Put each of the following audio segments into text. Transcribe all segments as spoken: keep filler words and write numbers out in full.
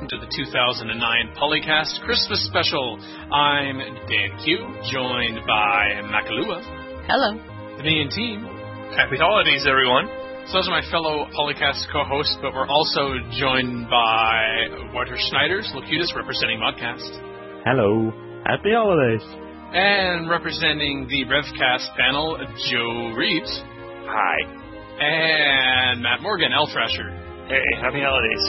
to the two thousand nine Polycast Christmas Special. I'm Dan Q, joined by Makalua. Hello. The main team. Happy holidays, everyone. So those are my fellow Polycast co-hosts, but we're also joined by Walter Schneiders, Locutus, representing Modcast. Hello. Happy holidays. And representing the Revcast panel, Joe Reeves. Hi. And Matt Morgan, L Thrasher. Hey, happy holidays.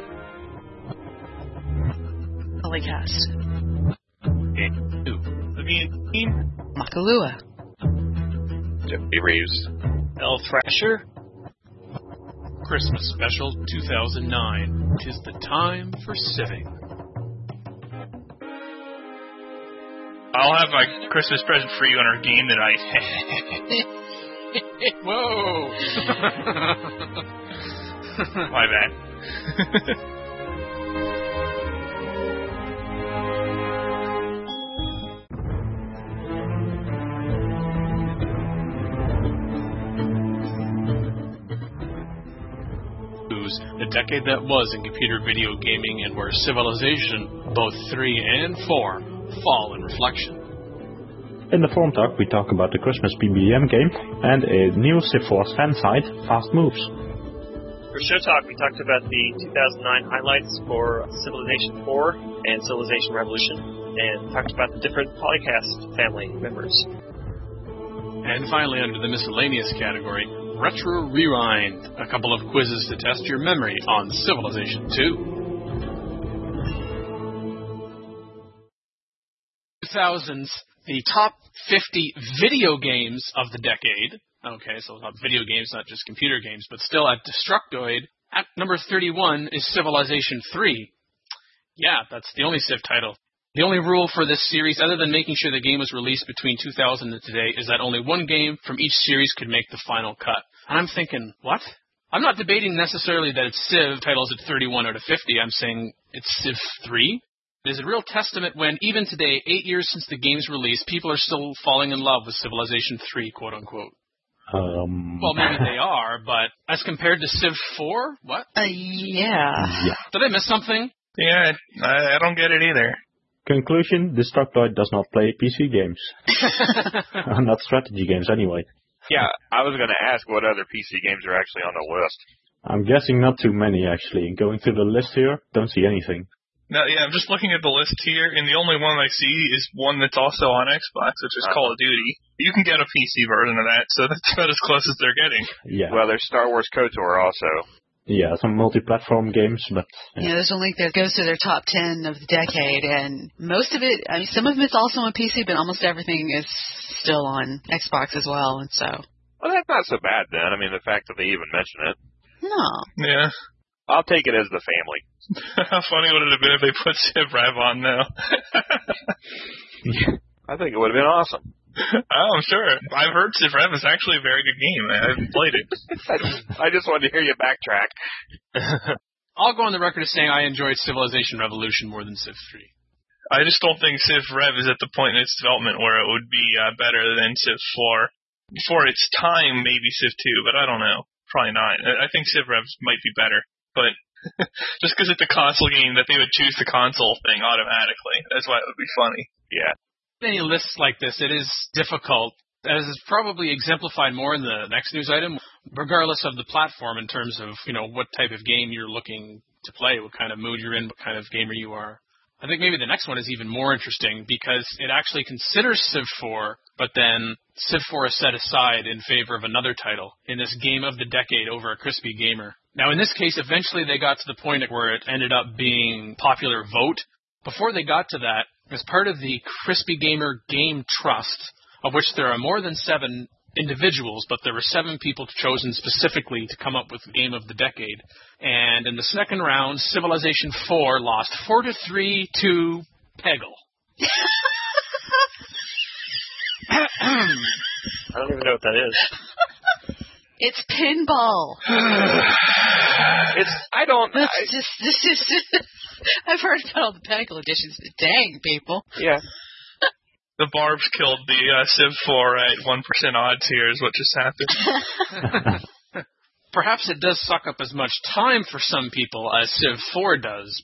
Polycast. Hey. The main team. Makalua. Jeffy Reeves. L Thrasher. Christmas Special two thousand nine. 'Tis the time for civing. I'll have my Christmas present for you on our game tonight. Whoa! My bad. The decade that was in computer video gaming, and where Civilization, both three and four, fall in reflection. In the Forum Talk, we talk about the Christmas P B M game and a new Civ four fan site, Fast Moves. For Show Talk, we talked about the two thousand nine highlights for Civilization four and Civilization Revolution, and talked about the different Polycast family members. And finally, under the miscellaneous category, Retro Rewind, a couple of quizzes to test your memory on Civilization two. two thousands, the top fifty video games of the decade. Okay, so not video games, not just computer games, but still at Destructoid, at number thirty-one is Civilization three. Yeah, that's the only Civ title. The only rule for this series, other than making sure the game was released between two thousand and today, is that only one game from each series could make the final cut. And I'm thinking, what? I'm not debating necessarily that it's Civ titles at thirty-one out of fifty. I'm saying it's Civ three. It is a real testament when, even today, eight years since the game's release, people are still falling in love with Civilization three, quote-unquote. Um... Well, maybe they are, but as compared to Civ four, what? Uh, yeah. yeah. Did I miss something? Yeah, I, I don't get it either. Conclusion, Destructoid does not play P C games. Not strategy games, anyway. Yeah, I was going to ask what other P C games are actually on the list. I'm guessing not too many, actually. Going through the list here, don't see anything. No, yeah, I'm just looking at the list here, and the only one I see is one that's also on Xbox, which is uh, Call of Duty. You can get a P C version of that, so that's about as close as they're getting. Yeah. Well, there's Star Wars KOTOR also. Yeah, some multi-platform games, but... Yeah, yeah there's a link that goes to their top ten of the decade, and most of it, I mean, some of it's also on P C, but almost everything is still on Xbox as well, and so... Well, that's not so bad, then. I mean, the fact that they even mention it. No. Yeah. I'll take it as the family. How funny would it have been if they put Civ Rev on now? I think it would have been awesome. Oh, I'm sure. I've heard Civ Rev is actually a very good game. I haven't played it. I, just, I just wanted to hear you backtrack. I'll go on the record as saying I enjoyed Civilization Revolution more than Civ three. I just don't think Civ Rev is at the point in its development where it would be uh, better than Civ four. For its time, maybe Civ two, but I don't know. Probably not. I think Civ Rev might be better. But just because it's a console game, that they would choose the console thing automatically. That's why it would be funny. Yeah. Any lists like this, it is difficult, as is probably exemplified more in the next news item, regardless of the platform in terms of, you know, what type of game you're looking to play, what kind of mood you're in, what kind of gamer you are. I think maybe the next one is even more interesting because it actually considers Civ four, but then Civ four is set aside in favor of another title in this game of the decade over a Crispy Gamer. Now, in this case, eventually they got to the point where it ended up being popular vote. Before they got to that, as part of the Crispy Gamer Game Trust, of which there are more than seven individuals, but there were seven people chosen specifically to come up with the game of the decade. And in the second round, Civilization four lost four to three to Peggle. I don't even know what that is. It's pinball. It's I don't. That's I, just this is. I've heard about all the Pinnacle editions. Dang, people. Yeah. The Barbs killed the uh, Civ four at one percent odds here is what just happened. Perhaps it does suck up as much time for some people as Civ four does, but...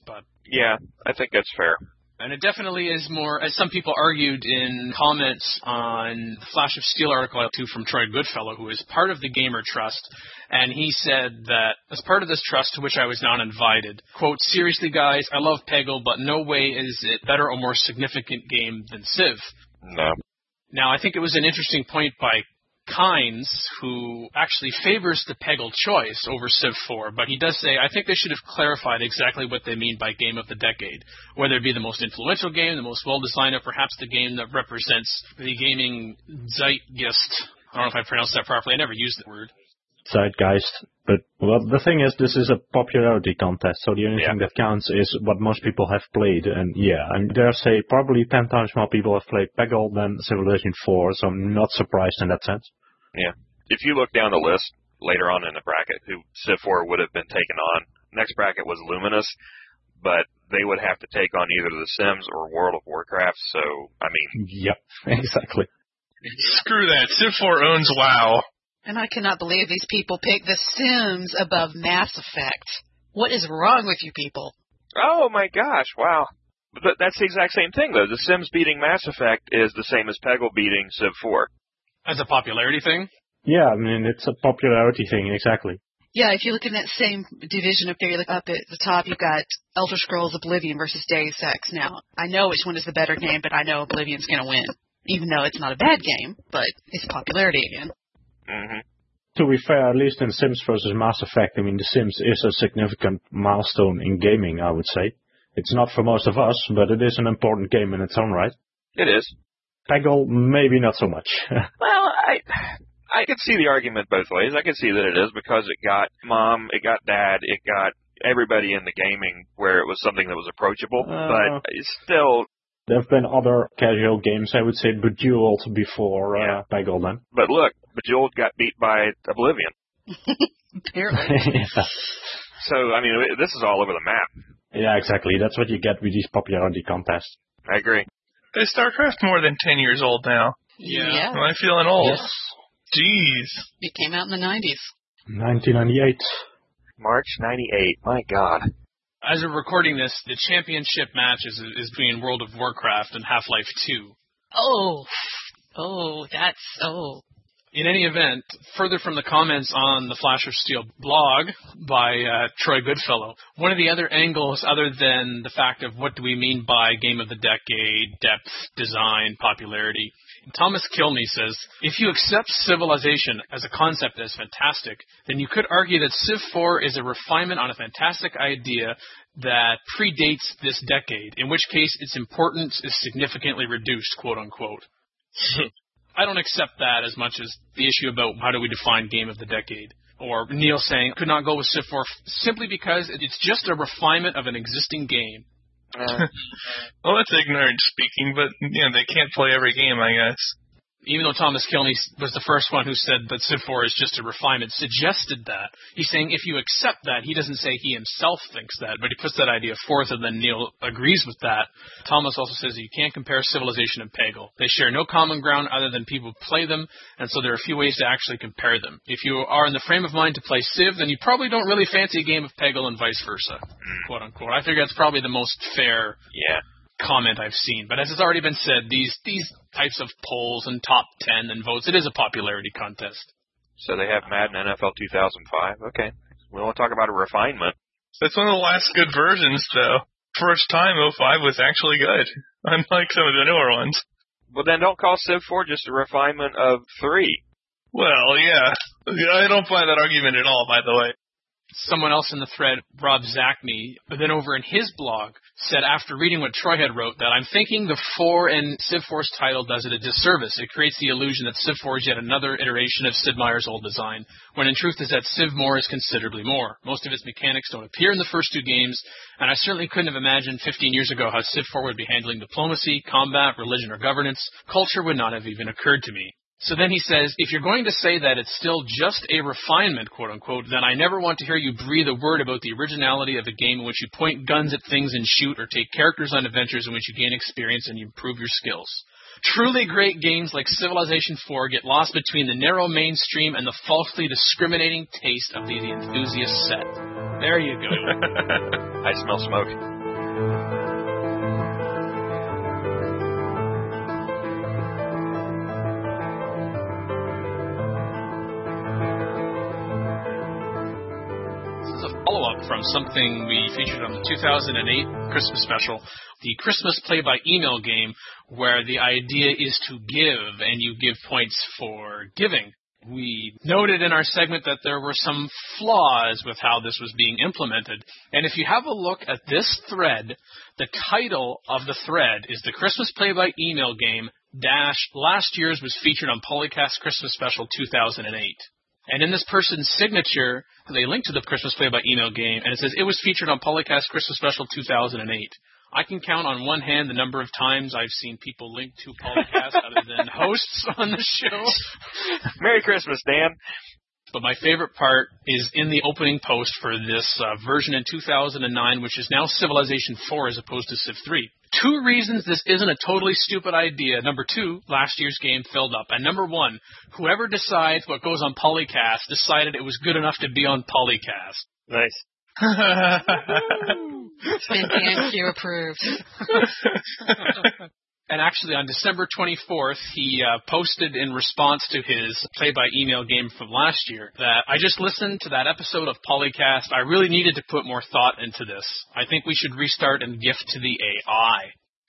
Yeah, I think that's fair. And it definitely is more, as some people argued in comments on the Flash of Steel article too from Troy Goodfellow, who is part of the Gamer Trust, and he said that as part of this trust to which I was not invited, quote, seriously guys, I love Peggle, but no way is it better or more significant game than Civ. No. Now, I think it was an interesting point by Kynes, who actually favors the Peggle choice over Civ four, but he does say, I think they should have clarified exactly what they mean by game of the decade, whether it be the most influential game, the most well-designed, or perhaps the game that represents the gaming zeitgeist. I don't know if I pronounced that properly. I never used the word. Zeitgeist. But, well, the thing is, this is a popularity contest, so the only Yeah. thing that counts is what most people have played. And yeah, I dare say probably ten times more people have played Peggle than Civilization four, so I'm not surprised in that sense. Yeah. If you look down the list later on in the bracket who Civ four would have been taken on, next bracket was Luminous, but they would have to take on either The Sims or World of Warcraft, so, I mean... Yep, exactly. Screw that. Civ four owns WoW. And I cannot believe these people pick The Sims above Mass Effect. What is wrong with you people? Oh my gosh, wow. But that's the exact same thing, though. The Sims beating Mass Effect is the same as Peggle beating Civ four. As a popularity thing? Yeah, I mean, it's a popularity thing, exactly. Yeah, if you look in that same division up there, you look up at the top, you've got Elder Scrolls Oblivion versus Deus Ex. Now, I know which one is the better game, but I know Oblivion's going to win. Even though it's not a bad game, but it's popularity again. Mm-hmm. To be fair, at least in Sims versus Mass Effect, I mean, The Sims is a significant milestone in gaming, I would say. It's not for most of us, but it is an important game in its own right. It is. Peggle, maybe not so much. Well, I I could see the argument both ways. I could see that it is because it got mom, it got dad, it got everybody in the gaming where it was something that was approachable, Uh, but it's still... There have been other casual games, I would say Bejeweled before uh, Yeah. Peggle then. But look, Bejeweled got beat by Oblivion. Apparently. yeah. So, I mean, this is all over the map. yeah, exactly. That's what you get with these popularity contests. I agree. Is StarCraft more than ten years old now? Yeah. Am I feeling old? Yes. Jeez. It came out in the nineties. nineteen ninety-eight. March ninety-eight. My God. As we're recording this, the championship match is, is between World of Warcraft and Half-Life two. Oh. Oh, that's, oh. In any event, further from the comments on the Flash of Steel blog by uh, Troy Goodfellow, one of the other angles other than the fact of what do we mean by game of the decade, depth, design, popularity, Thomas Kilney says, if you accept Civilization as a concept as fantastic, then you could argue that Civ four is a refinement on a fantastic idea that predates this decade, in which case its importance is significantly reduced, quote unquote. I don't accept that as much as the issue about how do we define game of the decade. Or Neil saying, could not go with Civ four simply because it's just a refinement of an existing game. Uh, Well, that's ignorant speaking, but you know, they can't play every game, I guess. Even though Thomas Kilney was the first one who said that Civ four is just a refinement, suggested that. He's saying if you accept that, he doesn't say he himself thinks that, but he puts that idea forth and then Neil agrees with that. Thomas also says you can't compare Civilization and Peggle. They share no common ground other than people play them, and so there are a few ways to actually compare them. If you are in the frame of mind to play Civ, then you probably don't really fancy a game of Peggle and vice versa, quote unquote. I figure that's probably the most fair yeah. comment I've seen. But as has already been said, these these types of polls and top ten and votes, it is a popularity contest. So they have Madden N F L two thousand five. Okay. We want to talk about a refinement. That's one of the last good versions, though. First time oh five was actually good, unlike some of the newer ones. Well, then don't call Civ four just a refinement of three. Well, yeah. I don't buy that argument at all, by the way. Someone else in the thread, Rob Zachney, but then over in his blog, said after reading what Troy had wrote that I'm thinking the four in Civ four's title does it a disservice. It creates the illusion that Civ four is yet another iteration of Sid Meier's old design, when in truth is that Civ more is considerably more. Most of its mechanics don't appear in the first two games, and I certainly couldn't have imagined fifteen years ago how Civ four would be handling diplomacy, combat, religion, or governance. Culture would not have even occurred to me. So then he says, if you're going to say that it's still just a refinement, quote unquote, then I never want to hear you breathe a word about the originality of a game in which you point guns at things and shoot, or take characters on adventures in which you gain experience and you improve your skills. Truly great games like Civilization four get lost between the narrow mainstream and the falsely discriminating taste of the enthusiast set. There you go. I smell smoke. follow-up from something we featured on the two thousand eight Christmas special, the Christmas play-by-email game, where the idea is to give, and you give points for giving. We noted in our segment that there were some flaws with how this was being implemented. And if you have a look at this thread, the title of the thread is the Christmas play-by-email game dash last year's was featured on Polycast Christmas Special two thousand eight. And in this person's signature, they link to the Christmas play-by-email game, and it says it was featured on Polycast Christmas Special two thousand eight. I can count on one hand the number of times I've seen people link to Polycast other than hosts on the show. Merry Christmas, Dan. But my favorite part is in the opening post for this uh, version in two thousand nine, which is now Civilization four as opposed to Civ three. Two reasons this isn't a totally stupid idea. Number two, last year's game filled up. And number one, whoever decides what goes on Polycast decided it was good enough to be on Polycast. Nice. Thank you, approved. And actually, on December twenty-fourth, he uh, posted in response to his play-by-email game from last year that I just listened to that episode of Polycast. I really needed to put more thought into this. I think we should restart and gift to the A I.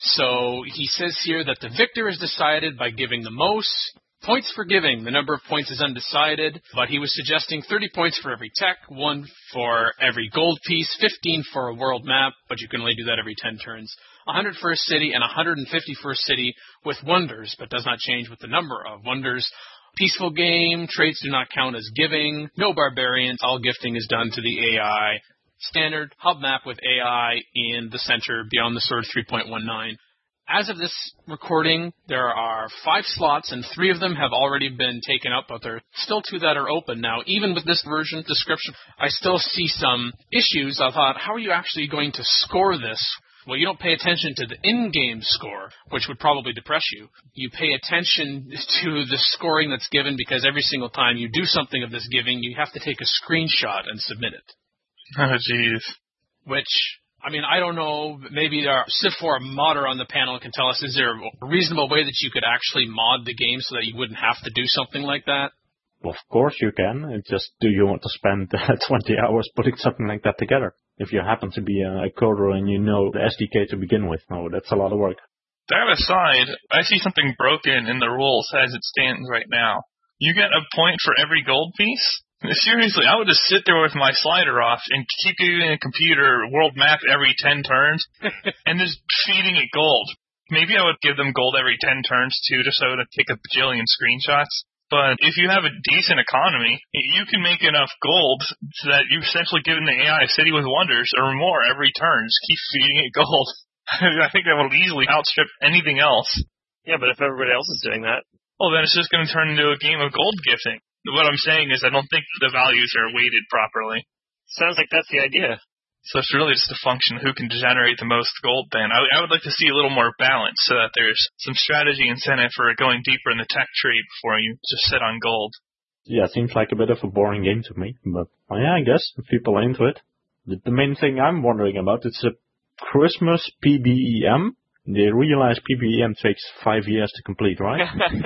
So he says here that the victor is decided by giving the most. Points for giving. The number of points is undecided, but he was suggesting thirty points for every tech, one for every gold piece, fifteen for a world map, but you can only do that every ten turns, one hundred for a city, and one hundred fifty for a city with wonders, but does not change with the number of wonders. Peaceful game. Traits do not count as giving. No barbarians. All gifting is done to the A I. Standard hub map with A I in the center, Beyond the Sword three point nineteen. As of this recording, there are five slots, and three of them have already been taken up, but there are still two that are open. Now, even with this version description, I still see some issues. I thought, how are you actually going to score this? Well, you don't pay attention to the in-game score, which would probably depress you. You pay attention to the scoring that's given, because every single time you do something of this giving, you have to take a screenshot and submit it. Oh, jeez. Which... I mean, I don't know, maybe our Civ four modder on the panel can tell us, is there a reasonable way that you could actually mod the game so that you wouldn't have to do something like that? Of course you can. It's just, do you want to spend uh, twenty hours putting something like that together? If you happen to be a, a coder and you know the S D K to begin with, no, that's a lot of work. That aside, I see something broken in the rules as it stands right now. You get a point for every gold piece? Seriously, I would just sit there with my slider off and keep giving a computer world map every ten turns and just feeding it gold. Maybe I would give them gold every ten turns, too, just so to take a bajillion screenshots. But if you have a decent economy, you can make enough gold so that you've essentially given the A I a city with wonders or more every turn. Just keep feeding it gold. I think that will easily outstrip anything else. Yeah, but if everybody else is doing that... Well, then it's just going to turn into a game of gold gifting. What I'm saying is I don't think the values are weighted properly. Sounds like that's the idea. So it's really just a function of who can generate the most gold then. I, I would like to see a little more balance so that there's some strategy incentive for going deeper in the tech tree before you just sit on gold. Yeah, it seems like a bit of a boring game to me, but well, yeah, I guess if people are into it. The, the main thing I'm wondering about is a Christmas P B E M. They realize P B E M takes five years to complete, right?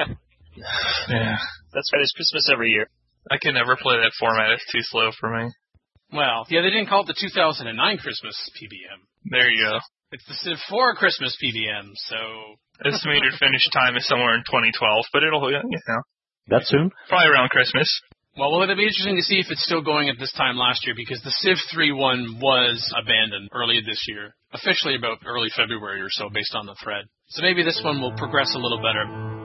Yeah. That's right, it's Christmas every year. I can never play that format. It's too slow for me. Well, yeah, they didn't call it the two thousand nine Christmas P B M. There you go. It's the Civ four Christmas P B M, so... Estimated finish time is somewhere in twenty twelve, but it'll, you know. That soon? Probably around Christmas. Well, well, it'll be interesting to see if it's still going at this time last year, because the Civ three one was abandoned early this year. Officially about early February or so, based on the thread. So maybe this one will progress a little better.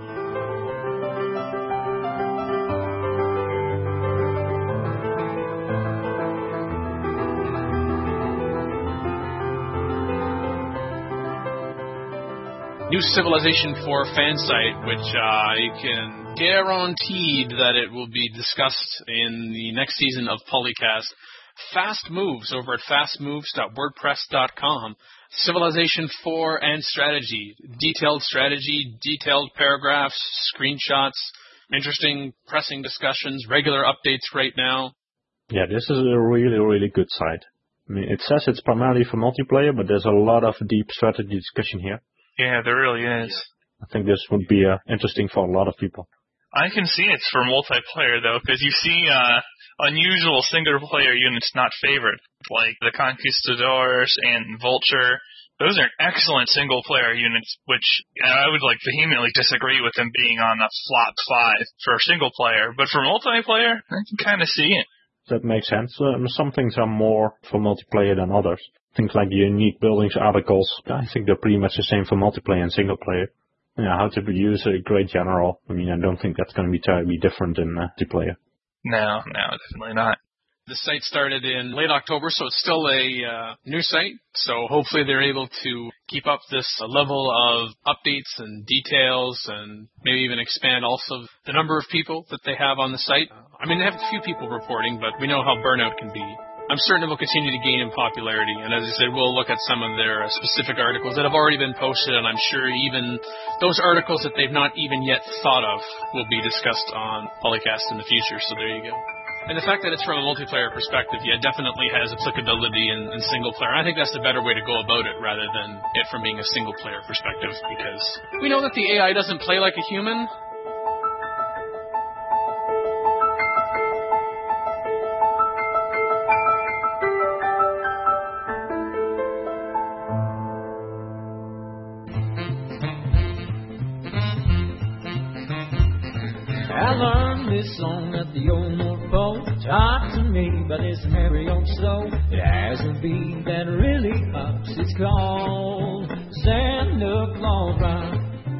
New Civilization four fan site, which uh, you can guarantee that it will be discussed in the next season of Polycast. Fast Moves over at fast moves dot wordpress dot com. Civilization four and strategy. Detailed strategy, detailed paragraphs, screenshots, interesting pressing discussions, regular updates right now. Yeah, this is a really, really good site. I mean, it says it's primarily for multiplayer, but there's a lot of deep strategy discussion here. Yeah, there really is. I think this would be uh, interesting for a lot of people. I can see it's for multiplayer, though, because you see uh, unusual single-player units not favored, like the Conquistadors and Vulture. Those are excellent single-player units, which I would like vehemently disagree with them being on a flop five for single-player. But for multiplayer, I can kind of see it. That makes sense. Um, some things are more for multiplayer than others. Things like unique buildings, articles, I think they're pretty much the same for multiplayer and single-player. Yeah, how to use a great general. I mean, I don't think that's going to be terribly different in uh, multiplayer. No, no, definitely not. The site started in late October, so it's still a uh, new site. So hopefully they're able to keep up this uh, level of updates and details and maybe even expand also the number of people that they have on the site. I mean, they have a few people reporting, but we know how burnout can be. I'm certain it will continue to gain in popularity, and as I said, we'll look at some of their uh, specific articles that have already been posted, and I'm sure even those articles that they've not even yet thought of will be discussed on Polycast in the future, so there you go. And the fact that it's from a multiplayer perspective, yeah, definitely has applicability in, in single player. I think that's the better way to go about it rather than it from being a single player perspective, because we know that the A I doesn't play like a human. I learned this song at the old North Pole, taught to me by this merry old soul. It has a beat that really ups. It's called Santa Claus Ride.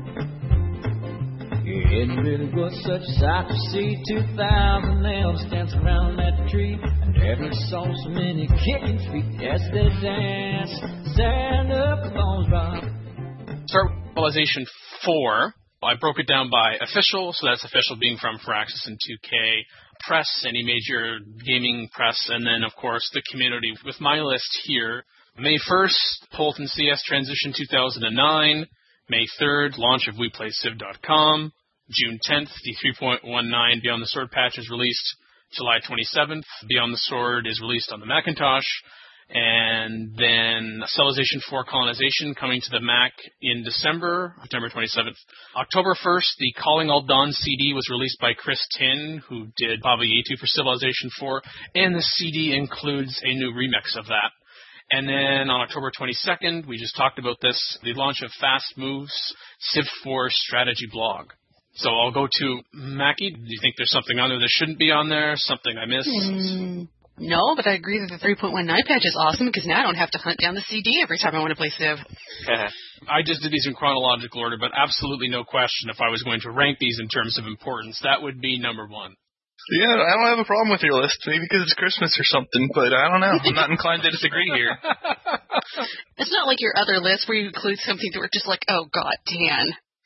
It really was such a sight to see. Two thousand elves dance around that tree. I never saw so many kicking feet as they dance. Santa Claus Ride. Start with Civilization four. I broke it down by official, so that's official being from Firaxis and two K, press, any major gaming press, and then, of course, the community. With my list here, May first, Polton C S transition two thousand nine, May third, launch of we play civ dot com, June tenth, the three point nineteen Beyond the Sword patch is released, July twenty-seventh, Beyond the Sword is released on the Macintosh, and then Civilization four Colonization coming to the Mac in December, September twenty-seventh. October first, the Calling All Dawn C D was released by Chris Tin, who did Baba Yetu for Civilization four, and the C D includes a new remix of that. And then on October twenty-second, we just talked about this, the launch of Fast Moves, Civ four Strategy Blog. So I'll go to Mackie. Do you think there's something on there that shouldn't be on there, something I missed? Mm. No, but I agree that the three point nineteen patch is awesome because now I don't have to hunt down the C D every time I want to play Civ. I just did these in chronological order, but absolutely no question if I was going to rank these in terms of importance, that would be number one. Yeah, I don't have a problem with your list, maybe because it's Christmas or something, but I don't know. I'm not inclined to disagree here. It's not like your other list where you include something that we're just like, oh, God, Dan.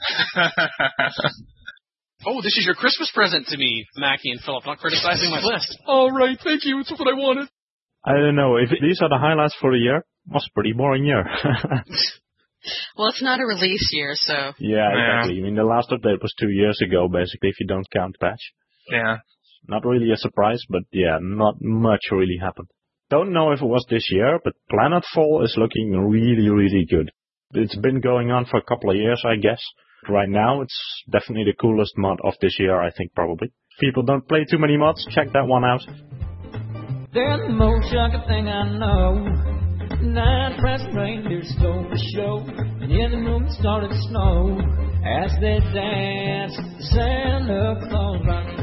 Oh, this is your Christmas present to me, Mackie and Philip, not criticizing my list. All right, thank you. It's what I wanted. I don't know. If these are the highlights for the year, it was a pretty boring year. Well, it's not a release year, so... Yeah, exactly. I mean, the last update was two years ago, basically, if you don't count patch. Yeah. Not really a surprise, but yeah, not much really happened. Don't know if it was this year, but Planetfall is looking really, really good. It's been going on for a couple of years, I guess. Right now, it's definitely the coolest mod of this year, I think, probably. People don't play too many mods. Check that one out. There's the most shocking thing I know. Nine pressed reindeers stole the show, and in the room it started to snow as they danced Santa Claus Ride.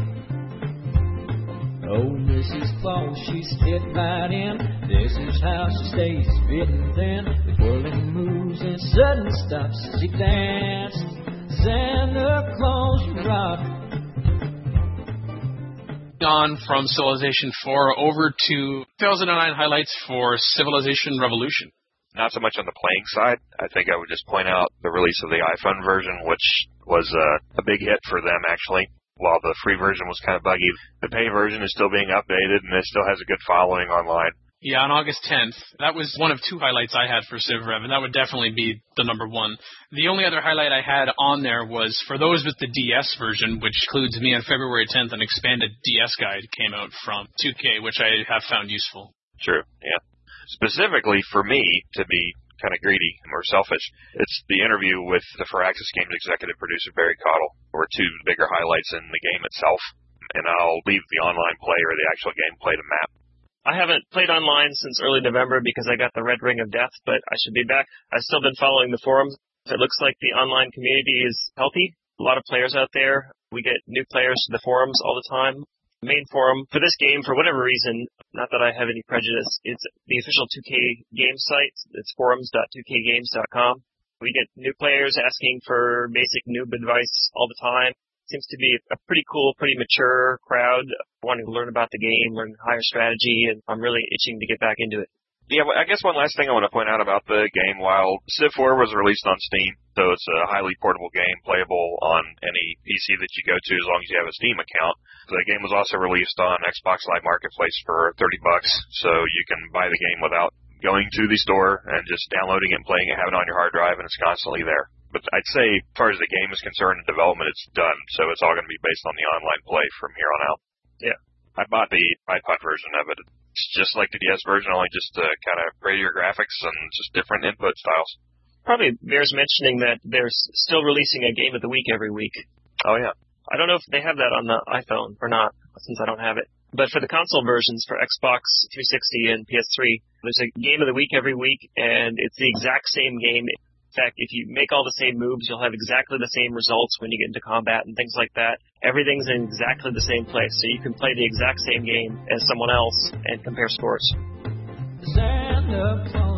Oh, Missus Claus, she's fit right in. This is how she stays fit and thin, with whirling moves and sudden stops as she danced Santa Claus Ride. On from Civilization four over to two thousand nine highlights for Civilization Revolution. Not so much on the playing side. I think I would just point out the release of the iPhone version, which was uh, a big hit for them, actually. While the free version was kind of buggy, the pay version is still being updated, and it still has a good following online. Yeah, on August tenth. That was one of two highlights I had for CivRev, and that would definitely be the number one. The only other highlight I had on there was for those with the D S version, which includes me on February tenth, an expanded D S guide came out from two K, which I have found useful. True, yeah. Specifically for me, to be kind of greedy or selfish. It's the interview with the Firaxis Games executive producer Barry Cottle, were two bigger highlights in the game itself. And I'll leave the online play or the actual gameplay to Matt. I haven't played online since early November because I got the Red Ring of Death, but I should be back. I've still been following the forums. It looks like the online community is healthy. A lot of players out there. We get new players to the forums all the time. The main forum for this game, for whatever reason, not that I have any prejudice, it's the official two K Games site. It's forums dot two K games dot com. We get new players asking for basic noob advice all the time. Seems to be a pretty cool, pretty mature crowd wanting to learn about the game, learn higher strategy, and I'm really itching to get back into it. Yeah, well, I guess one last thing I want to point out about the game, while Civ four was released on Steam, so it's a highly portable game playable on any P C that you go to as long as you have a Steam account. The game was also released on Xbox Live Marketplace for thirty bucks, so you can buy the game without going to the store and just downloading it and playing it, having it on your hard drive, and it's constantly there. But I'd say, as far as the game is concerned in development, it's done. So it's all going to be based on the online play from here on out. Yeah. I bought the iPod version of it. It's just like the D S version, only just uh, kind of prettier graphics and just different input styles. Probably bears mentioning that they're still releasing a game of the week every week. Oh, yeah. I don't know if they have that on the iPhone or not, since I don't have it. But for the console versions, for Xbox three sixty and P S three, there's a game of the week every week, and it's the exact same game. In fact, if you make all the same moves, you'll have exactly the same results when you get into combat and things like that. Everything's in exactly the same place, so you can play the exact same game as someone else and compare scores. Santa Claus.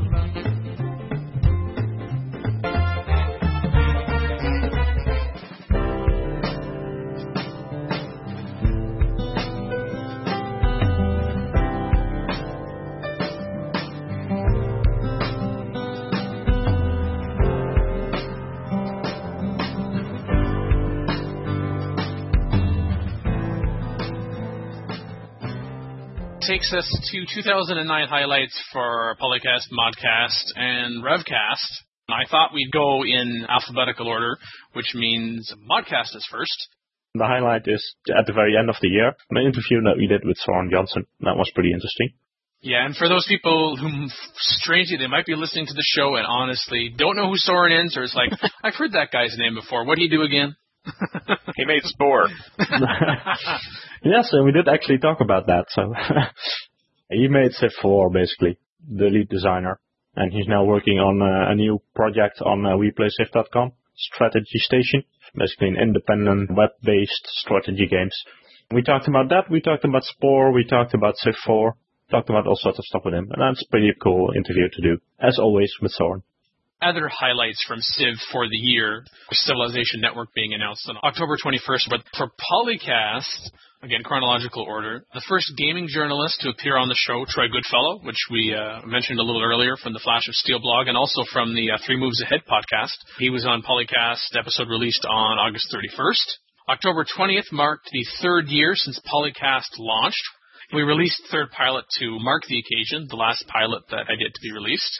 Takes us to two thousand nine highlights for Polycast, Modcast, and Revcast. I thought we'd go in alphabetical order, which means Modcast is first. The highlight is at the very end of the year, an interview that we did with Soren Johnson. That was pretty interesting. Yeah, and for those people who, strangely, they might be listening to the show and honestly don't know who Soren is, or it's like, I've heard that guy's name before. What did he do again? He made Spore. Yes, and we did actually talk about that. So he made Civ four, basically, the lead designer, and he's now working on uh, a new project on uh, we play civ dot com, Strategy Station, basically an independent web-based strategy games. We talked about that. We talked about Spore. We talked about Civ four. Talked about all sorts of stuff with him, and that's a pretty cool interview to do, as always with Soren. Other highlights from Civ for the year, Civilization Network being announced on October twenty-first. But for Polycast, again, chronological order, the first gaming journalist to appear on the show, Troy Goodfellow, which we uh, mentioned a little earlier from the Flash of Steel blog, and also from the uh, Three Moves Ahead podcast. He was on Polycast, episode released on August thirty-first. October twentieth marked the third year since Polycast launched. We released third pilot to mark the occasion, the last pilot that I did to be released.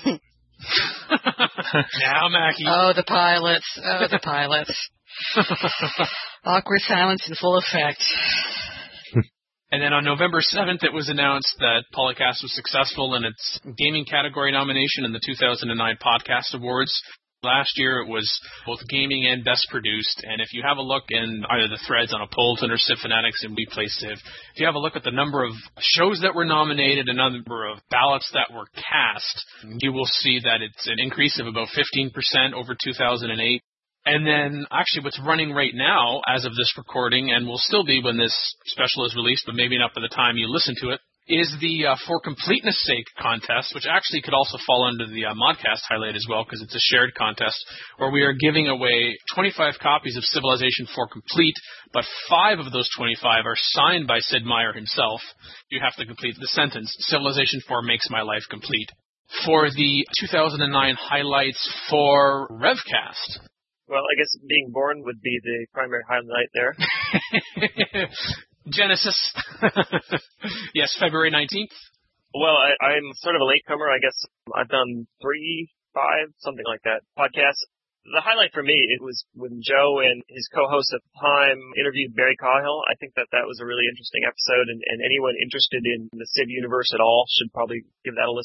Now, Mackie. Oh, the pilots. Oh, the pilots. Awkward silence in full effect. And then on November seventh, it was announced that Polycast was successful in its gaming category nomination in the two thousand nine Podcast Awards. Last year, it was both gaming and best produced. And if you have a look in either the threads on Appleton or Civ Fanatics and We Play Civ, if you have a look at the number of shows that were nominated and the number of ballots that were cast, you will see that it's an increase of about fifteen percent over two thousand eight. And then, actually, what's running right now, as of this recording, and will still be when this special is released, but maybe not by the time you listen to it, is the uh, For Completeness Sake contest, which actually could also fall under the uh, Modcast highlight as well, because it's a shared contest, where we are giving away twenty-five copies of Civilization four Complete, but five of those twenty-five are signed by Sid Meier himself. You have to complete the sentence, Civilization four makes my life complete. For the two thousand nine highlights for Revcast. Well, I guess being born would be the primary highlight there. Genesis. Yes, February nineteenth. Well, I, I'm sort of a latecomer. I guess I've done three, five, something like that, podcasts. The highlight for me, it was when Joe and his co-host at the time interviewed Barry Cahill. I think that that was a really interesting episode, and, and anyone interested in the Civ universe at all should probably give that a listen.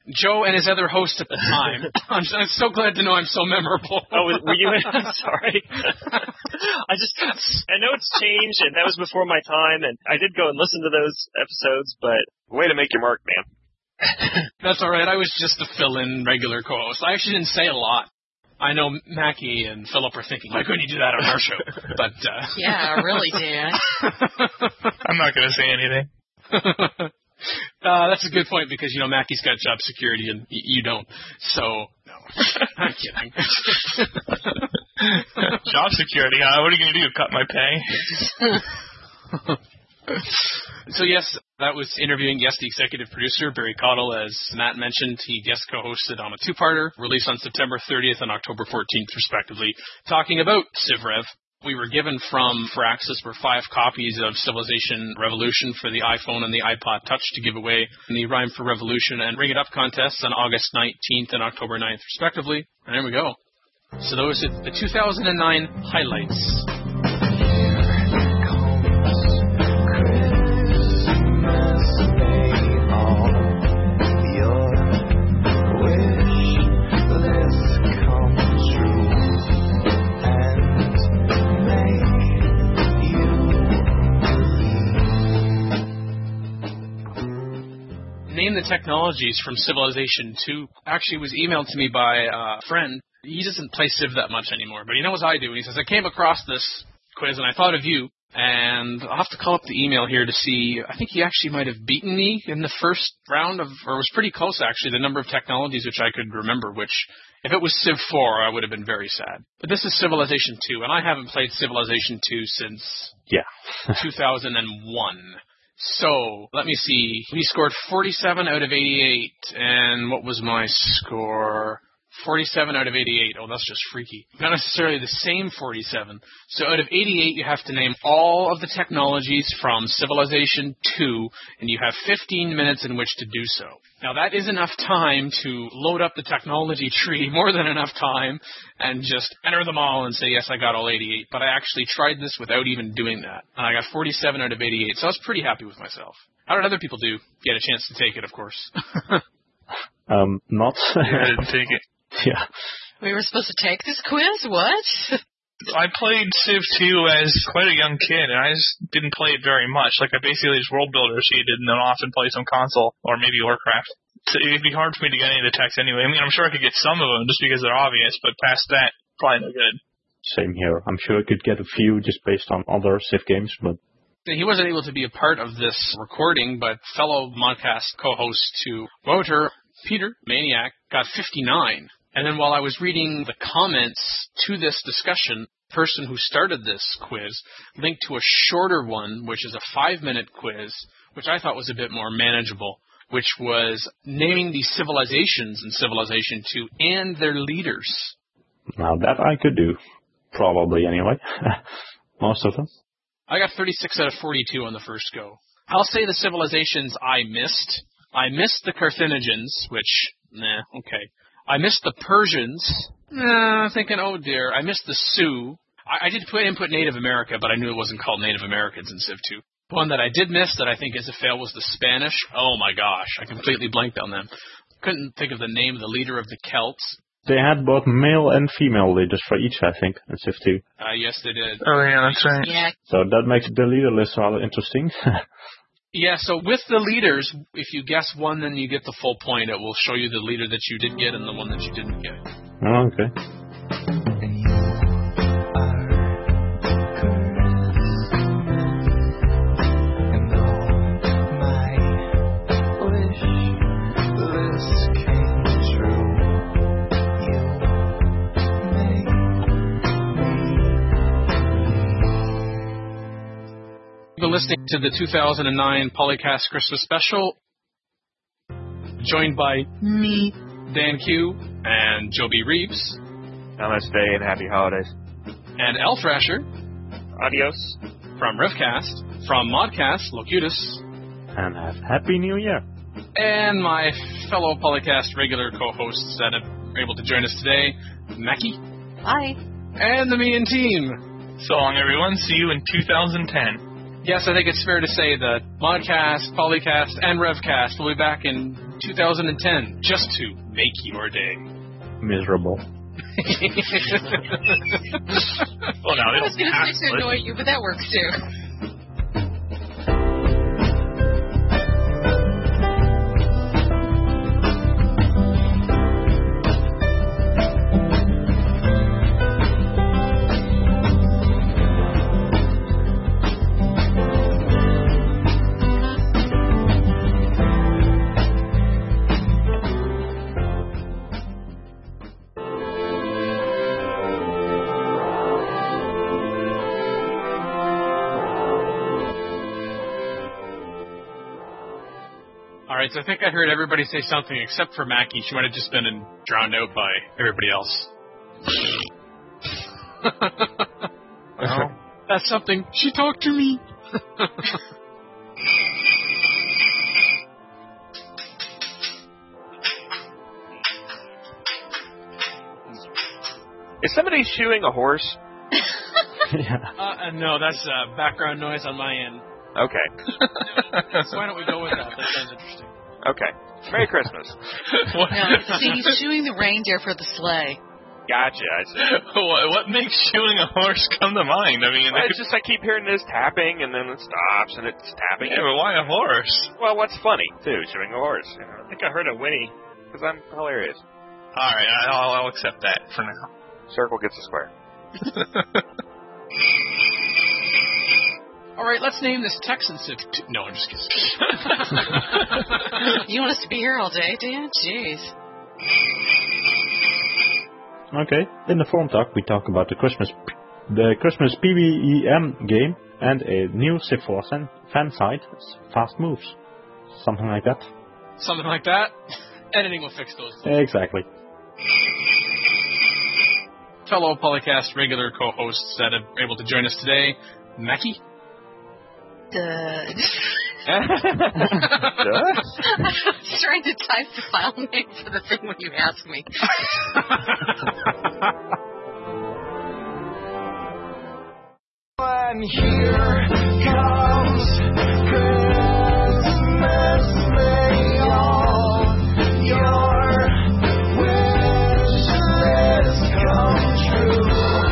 Joe and his other host at the time. I'm, I'm so glad to know I'm so memorable. Oh, were you? I'm sorry. I just, I know it's changed, and that was before my time, and I did go and listen to those episodes, but... Way to make your mark, man. That's all right. I was just the fill-in regular co-host. I actually didn't say a lot. I know Mackie and Philip are thinking, why couldn't you do that on our show? But uh... yeah, really, Dan. I'm not going to say anything. Uh, that's a good point because, you know, Mackie's got job security and y- you don't. So, no, I'm kidding. Job security, huh? What are you going to do, cut my pay? So, yes, that was interviewing, yes, the executive producer, Barry Cottle. As Matt mentioned, he guest co-hosted on a two-parter, released on September thirtieth and October fourteenth, respectively, talking about CivRev. We were given from Firaxis were five copies of Civilization Revolution for the iPhone and the iPod Touch to give away in the Rhyme for Revolution and Ring It Up contests on August nineteenth and October ninth, respectively. And there we go. So those are the two thousand nine highlights. Name the technologies from Civilization two. Actually, was emailed to me by a friend. He doesn't play Civ that much anymore, but he knows I do. And he says, I came across this quiz and I thought of you. And I'll have to call up the email here to see. I think he actually might have beaten me in the first round of, or was pretty close actually, the number of technologies which I could remember, which if it was Civ four, I would have been very sad. But this is Civilization two, and I haven't played Civilization two since yeah. two thousand one. So, let me see. He scored forty-seven out of eighty-eight, and what was my score? forty-seven out of eighty-eight. Oh, that's just freaky. Not necessarily the same forty-seven. So out of eighty-eight, you have to name all of the technologies from Civilization two, and you have fifteen minutes in which to do so. Now, that is enough time to load up the technology tree, more than enough time, and just enter them all and say, yes, I got all eighty-eight. But I actually tried this without even doing that, and I got forty-seven out of eighty-eight, so I was pretty happy with myself. How did other people do? Get a chance to take it, of course. um, not. Yeah, I didn't take it. Yeah. We were supposed to take this quiz? What? I played Civ two as quite a young kid, and I just didn't play it very much. Like, I basically just world builder sheeted and then often play some console, or maybe Warcraft. So it'd be hard for me to get any of the text anyway. I mean, I'm sure I could get some of them just because they're obvious, but past that, probably no good. Same here. I'm sure I could get a few just based on other Civ games, but... He wasn't able to be a part of this recording, but fellow Modcast co-host to Woter, Peter Maniac, got fifty-nine. And then while I was reading the comments to this discussion, the person who started this quiz linked to a shorter one, which is a five-minute quiz, which I thought was a bit more manageable, which was naming the civilizations in Civilization two and their leaders. Now that I could do. Probably, anyway. Most of them. I got thirty-six out of forty-two on the first go. I'll say the civilizations I missed. I missed the Carthaginians, which, nah, okay. I missed the Persians. Nah, I'm thinking, oh dear. I missed the Sioux. I, I did put input Native America, but I knew it wasn't called Native Americans in Civ two. The one that I did miss that I think is a fail was the Spanish. Oh my gosh, I completely blanked on them. Couldn't think of the name of the leader of the Celts. They had both male and female leaders for each, I think, in Civ two. Uh, yes, they did. Oh yeah, that's right. Yeah. So that makes the leader list rather interesting. Yeah, so with the leaders, if you guess one, then you get the full point. It will show you the leader that you did get and the one that you didn't get. Oh, okay. You've been listening to the two thousand nine Polycast Christmas Special, joined by me, Dan Q, and Joe B. Reeves. Namaste and happy holidays. And L. Thrasher. Adios. From Revcast. From Modcast, Locutus. And have Happy New Year. And my fellow Polycast regular co-hosts that are able to join us today, Mackie. Hi. And the Me and Team. So long, everyone. See you in two thousand ten. Yes, I think it's fair to say that Modcast, Polycast, and Revcast will be back in two thousand ten, just to make your day. Miserable. Well, now, I was going to say to annoy you, but that works too. Alright, so I think I heard everybody say something except for Mackie. She might have just been in, drowned out by everybody else. Oh. That's something. She talked to me. Is somebody shoeing a horse? Yeah. Uh, no, that's uh, background noise on my end. Okay. So why don't we go with that? That sounds interesting. Okay. Merry Christmas. What? No, see, he's shooing the reindeer for the sleigh. Gotcha, I see. what, what makes shoeing a horse come to mind? I mean, Well, it it's just I keep hearing this tapping, and then it stops, and it's tapping. yeah, but why a horse? Well, what's funny, too, shooting a horse? You know, I think I heard a whinny. because I'm hilarious. All right, I'll, I'll accept that for now. Circle gets a square. Alright, let's name this Texan Civ two. No, I'm just kidding. You want us to be here all day, Dan? Jeez. Okay. In the forum talk, we talk about the Christmas, the Christmas P B E M game and a new Civ four fan fan site, Fast Moves, something like that. Something like that. Editing will fix those. Exactly. Fellow Polycast regular co-hosts that are able to join us today, Mackie. Duh. I was trying to type the file name for the thing when you asked me. And here comes Christmas. May all your wishes come true.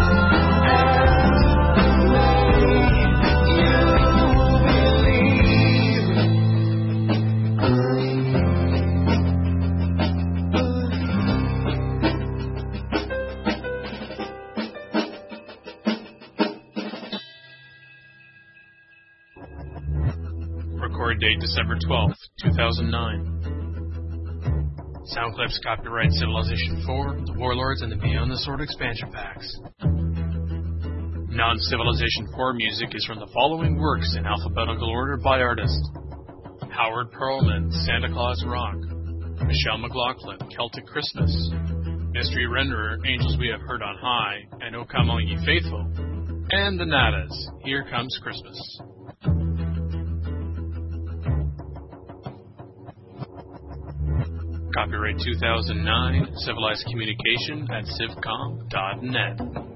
And may you Record date December twelfth, two thousand nine. Sound clips copyright Civilization four, The Warlords, and the Beyond the Sword expansion packs. Non-Civilization four music is from the following works in alphabetical order by artist: Howard Perlman, Santa Claus Rock; Michelle McLaughlin, Celtic Christmas; Mystery Renderer, Angels We Have Heard on High, and O Come All Ye Faithful; and the Nadas, Here Comes Christmas. Copyright two thousand nine, Civilized Communication at civcom dot net.